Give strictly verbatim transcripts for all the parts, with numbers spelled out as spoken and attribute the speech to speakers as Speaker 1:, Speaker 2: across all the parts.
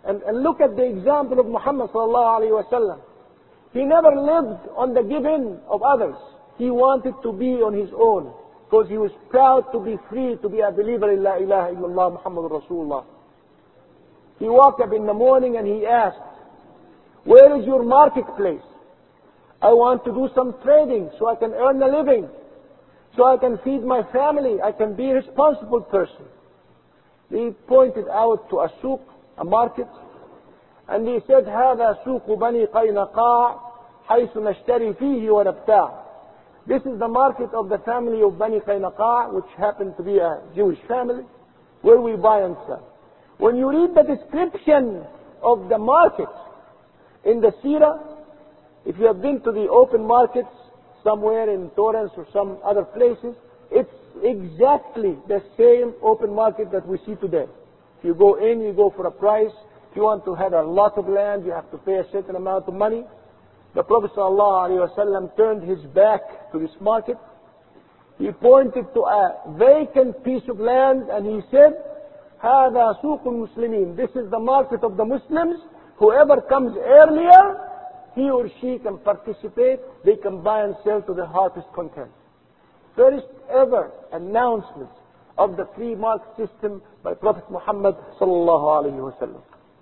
Speaker 1: And, and look at the example of Muhammad sallallahu alayhi wa sallam. He never lived on the giving of others. He wanted to be on his own, because he was proud to be free, to be a believer in La ilaha illallah Muhammadur Rasulullah. He woke up in the morning and he asked, where is your marketplace? I want to do some trading so I can earn a living, so I can feed my family, I can be a responsible person. He pointed out to a souk, a market, and he said, هذا سوق بني قينقاع حيث نشتري فيه ونبتاع. This is the market of the family of Bani Qaynaqa, which happened to be a Jewish family, where we buy and sell. When you read the description of the market in the Sirah, if you have been to the open markets somewhere in Torrance or some other places, it's exactly the same open market that we see today. If you go in, you go for a price. If you want to have a lot of land, you have to pay a certain amount of money. The Prophet ﷺ turned his back to this market. He pointed to a vacant piece of land and he said, هذا سوق المسلمين. This is the market of the Muslims. Whoever comes earlier, he or she can participate. They can buy and sell to their heart's content. First ever announcement of the free market system by Prophet Muhammad sallallahu alaihi wasallam.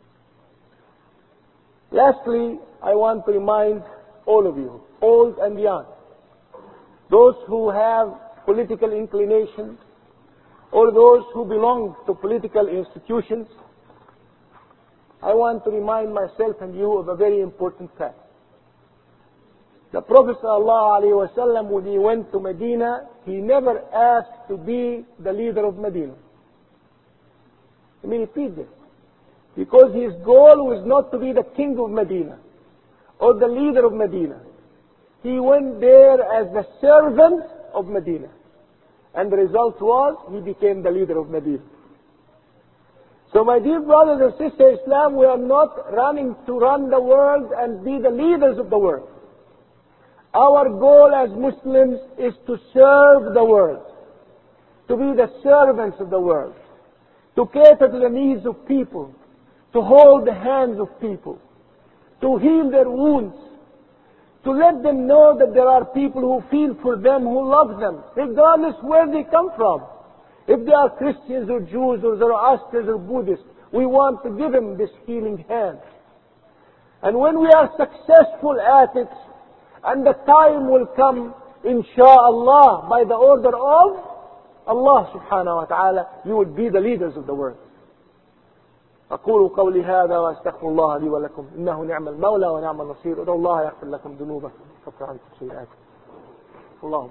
Speaker 1: Lastly, I want to remind all of you, old and young, those who have political inclinations, or those who belong to political institutions, I want to remind myself and you of a very important fact. The Prophet ﷺ, when he went to Medina, he never asked to be the leader of Medina. Let me repeat this. Because his goal was not to be the king of Medina or the leader of Medina. He went there as the servant of Medina. And the result was, he became the leader of Medina. So my dear brothers and sisters, Islam, we are not running to run the world and be the leaders of the world. Our goal as Muslims is to serve the world, to be the servants of the world, to cater to the needs of people, to hold the hands of people, to heal their wounds, to let them know that there are people who feel for them, who love them, regardless where they come from. If they are Christians or Jews or Zoroastrians or Buddhists, we want to give them this healing hand. And when we are successful at it, and the time will come, insha'Allah, by the order of Allah subhanahu wa ta'ala, you will be the leaders of the world. أقول قولي هذا وأستغفر الله لي ولكم إنه نعم المولى ونعم النصير ادعوا الله يغفر لكم ذنوبكم ويكفر عنكم سيئاتكم اللهم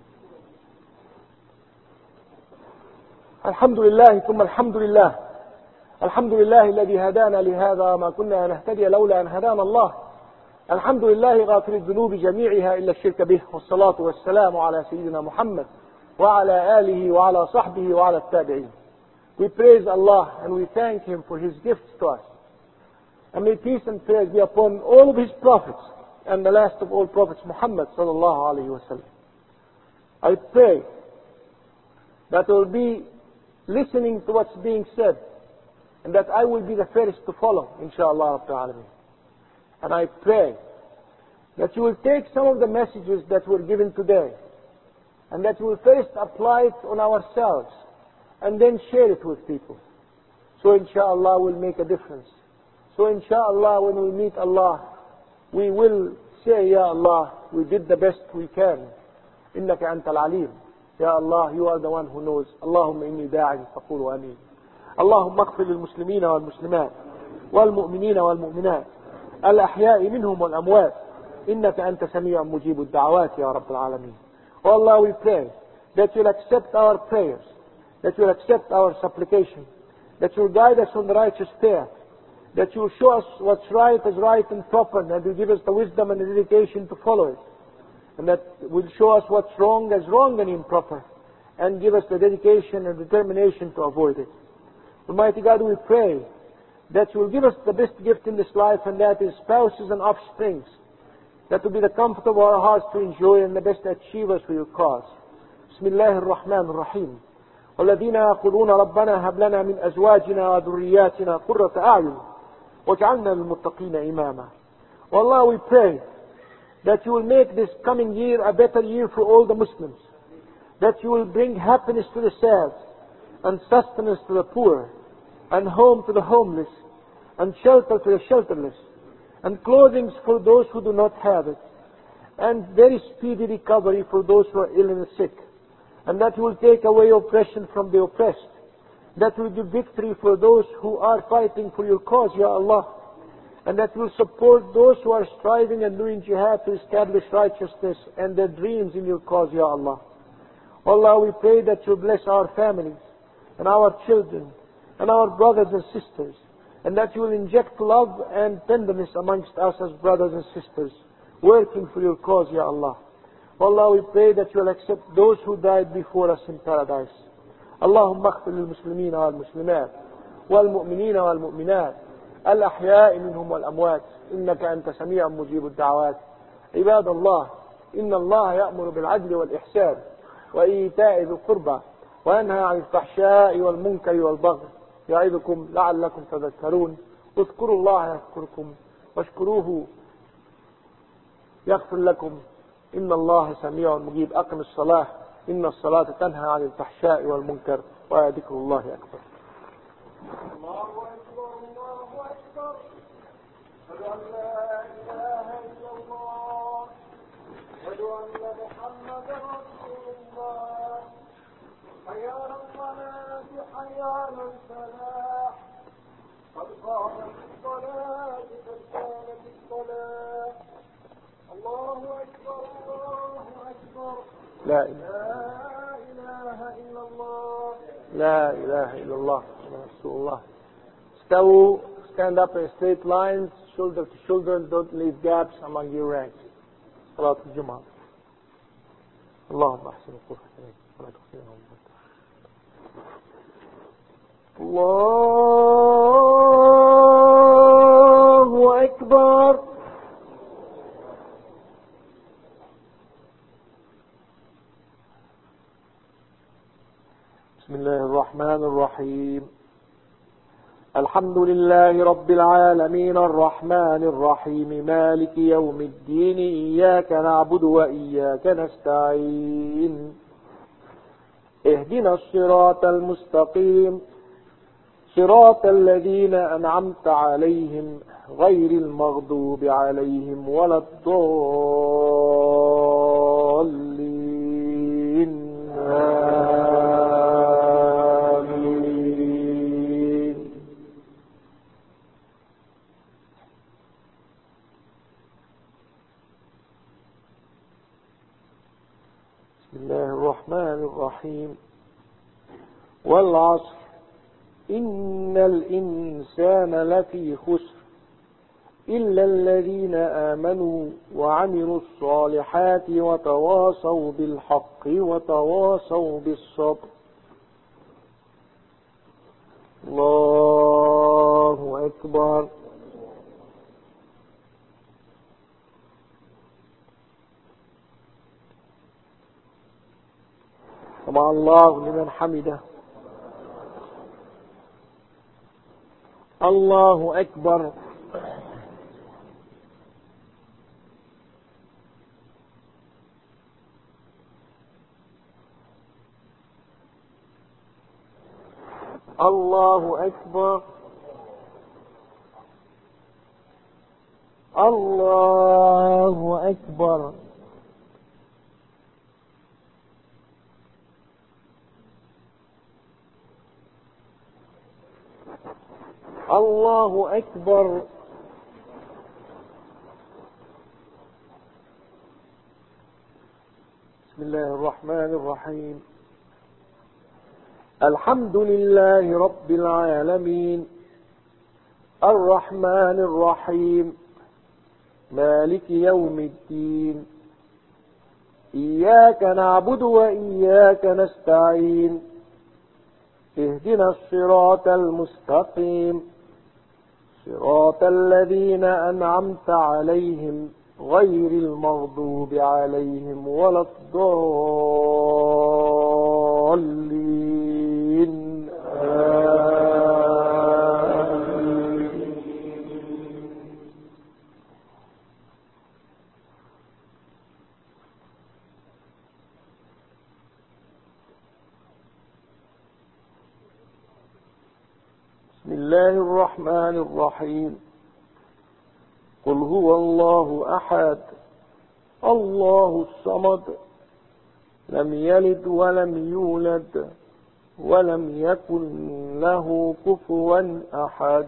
Speaker 1: الحمد لله ثم الحمد لله الحمد لله الذي هدانا لهذا ما كنا نهتدي لولا أن هدانا الله الحمد لله غافر الذنوب جميعها إلا الشرك به والصلاة والسلام على سيدنا محمد وعلى آله وعلى صحبه وعلى التابعين. We praise Allah and we thank Him for His gifts to us. And may peace and praise be upon all of His prophets and the last of all prophets, Muhammad sallallahu alayhi wa sallam. I pray that I will be listening to what's being said and that I will be the first to follow, inshaAllah Rabbil Alameen. And I pray that you will take some of the messages that were given today and that we will first apply it on ourselves and then share it with people. So inshallah we'll make a difference. So inshallah when we meet Allah, we will say, Ya Allah, we did the best we can. Innaka antal alim. Ya Allah, you are the one who knows. Allahumma inni da'in faqulu ameen. Allahumma aghfir lil muslimina wal muslimat wal mu'minina wal mu'minat al ahya'i minhum wal amwat. Innaka anta sami'un mujibud da'awat ya Rabbil Alameen. Oh Allah, we pray that you'll accept our prayers, that you'll accept our supplication, that you'll guide us on the righteous path, that you'll show us what's right as right and proper, and that you'll give us the wisdom and the dedication to follow it, and that will show us what's wrong as wrong and improper, and give us the dedication and determination to avoid it. Almighty God, we pray that you will give us the best gift in this life, and that is spouses and offsprings, that will be the comfort of our hearts to enjoy and the best achievers for your cause. Bismillah ar-Rahman ar-Rahim. والذين يقولون ربنا هب لنا من أزواجنا وذرياتنا قرة أعين وَاجْعَلْنَا لِلْمُتَّقِينَ إِمَامًا. Oh Allah, we pray that you will make this coming year a better year for all the Muslims, that you will bring happiness to the sad, and sustenance to the poor, and home to the homeless, and shelter to the shelterless, and clothing for those who do not have it, and very speedy recovery for those who are ill and sick, and that you will take away oppression from the oppressed, that you will give victory for those who are fighting for your cause, Ya Allah, and that you will support those who are striving and doing jihad to establish righteousness and their dreams in your cause, Ya Allah. Allah, we pray that you bless our families and our children and our brothers and sisters, and that you will inject love and tenderness amongst us as brothers and sisters, working for your cause, Ya Allah. Allah, we pray that you will accept those who died before us in paradise. اللهم اغفر للمسلمين والمسلمات والمؤمنين والمؤمنات الأحياء منهم والأموات إنك أنت سميع مجيب الدعوات. عباد الله، إن الله يأمر بالعدل والإحسان وإيتاء ذي القربى وينهى عن الفحشاء والمنكر والبغي يعظكم لعلكم تذكرون. اذكروا الله يذكركم واشكروه يغفر لكم إن الله سميع مجيب. أقم الصلاة إن الصلاة تنهى عن الفحشاء والمنكر وذكر الله أكبر.
Speaker 2: الله أكبر الله أكبر. أشهد أن لا إله إلا الله. أشهد أن محمدا رسول الله. حي على الصلاة حي على الفلاح. قد قامت الصلاة قد قامت الصلاة. الله أكبر الله أكبر.
Speaker 1: لا
Speaker 2: إله إلا الله.
Speaker 1: لا إله إلا الله رسول الله. استووا, stand up in straight lines, shoulder to shoulder, don't leave gaps among your ranks. صلاة الجمعة. اللهم أحسن القرآن إليك ولا تخزنا الله أكبر. بسم الله الرحمن الرحيم. الحمد لله رب العالمين الرحمن الرحيم مالك يوم الدين إياك نعبد وإياك نستعين اهدنا الصراط المستقيم صراط الذين أنعمت عليهم غير المغضوب عليهم ولا الضالين آمين. بسم الله الرحمن الرحيم. والعصر إن الإنسان لفي خسر إلا الذين آمنوا وعملوا الصالحات وتواصوا بالحق وتواصوا بالصبر. الله أكبر. سمع الله لمن حمده. الله أكبر. الله أكبر. الله أكبر. الله أكبر. بسم الله الرحمن الرحيم. الحمد لله رب العالمين الرحمن الرحيم مالك يوم الدين إياك نعبد وإياك نستعين اهدنا الصراط المستقيم صراط الذين أنعمت عليهم غير المغضوب عليهم ولا الضالين آمين. الله الرحمن الرحيم. قل هو الله أحد الله الصمد لم يلد ولم يولد ولم يكن له كفوا أحد.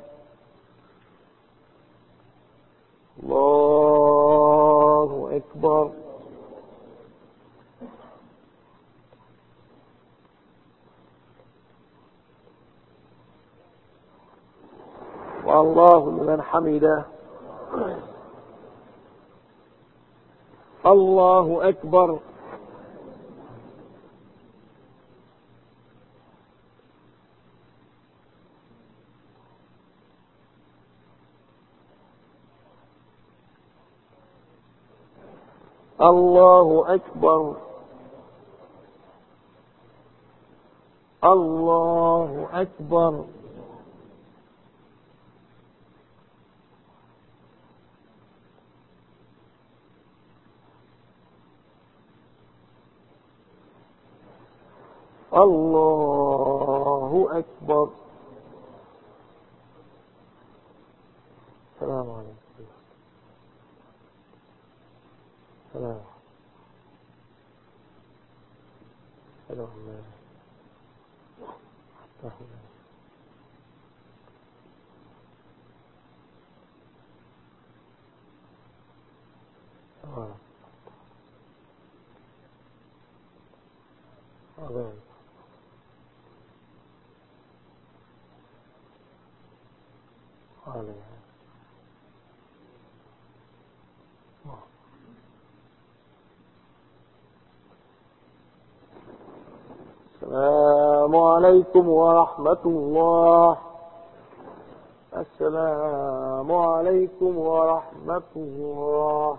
Speaker 1: الله أكبر. والله لمن حمده. الله أكبر. الله أكبر. الله أكبر. الله أكبر. السلام عليكم. السلام. السلام عليكم. آمين. آمين. السلام عليكم ورحمة الله. السلام عليكم ورحمة الله.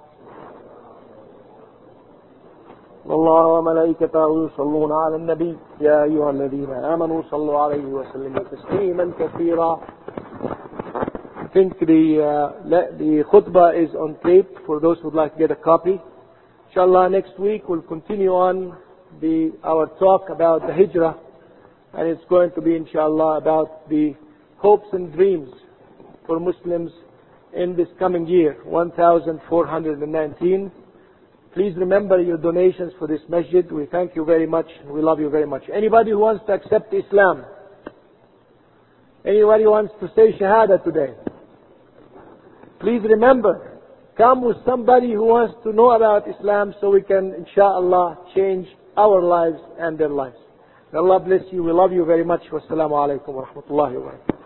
Speaker 1: الله وملائكته يصلون على النبي يا أيها الذين آمنوا صلوا عليه وسلموا تسليما كثيرا. I think the uh, the khutbah is on tape for those who would like to get a copy. Inshallah, next week we'll continue on the our talk about the hijrah, and it's going to be inshallah about the hopes and dreams for Muslims in this coming year, one thousand four hundred nineteen. Please remember your donations for this masjid. We thank you very much. We love you very much. Anybody who wants to accept Islam? Anybody who wants to say Shahada today? Please remember, come with somebody who wants to know about Islam so we can, inshallah, change our lives and their lives. May Allah bless you. We love you very much. Wassalamu alaikum wa rahmatullahi wa barakatuh.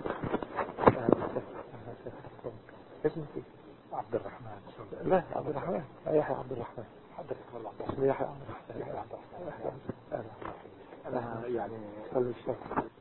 Speaker 3: عبد الرحمن.
Speaker 1: لا عبد الرحمن. يحيى عبد الرحمن.
Speaker 3: حضرتك والله
Speaker 1: اسمي يحيى عبد الرحمن.
Speaker 3: أنا يعني